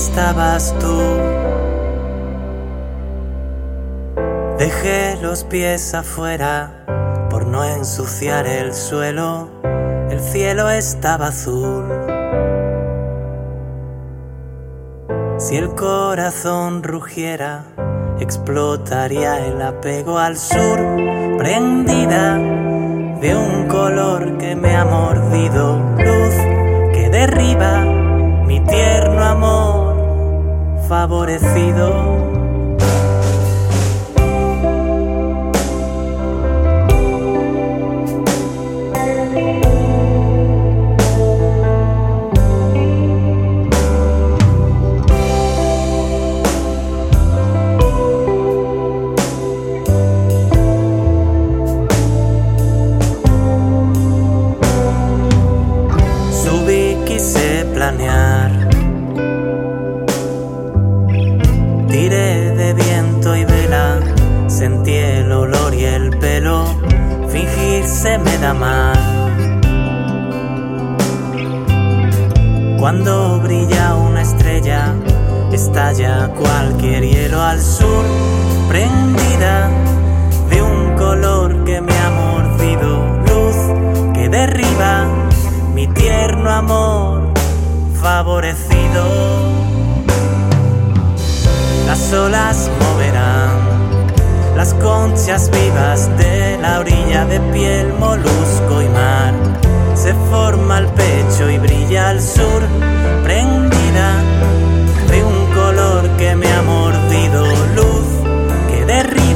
estabas tú. Dejé los pies afuera por no ensuciar el suelo. El cielo estaba azul. Si el corazón rugiera, explotaría el apego al sur, prendida de un color que me ha mordido, luz que derriba mi tierno amor favorecido. Tiré de viento y vela, sentí el olor y el pelo, fingir se me da mal. Cuando brilla una estrella, estalla cualquier hielo al sur, prendida de un color que me ha mordido, luz que derriba mi tierno amor favorecido. Las olas moverán las conchas vivas de la orilla, de piel, molusco y mar. Se forma el pecho y brilla al sur, prendida de un color que me ha mordido, luz que derriba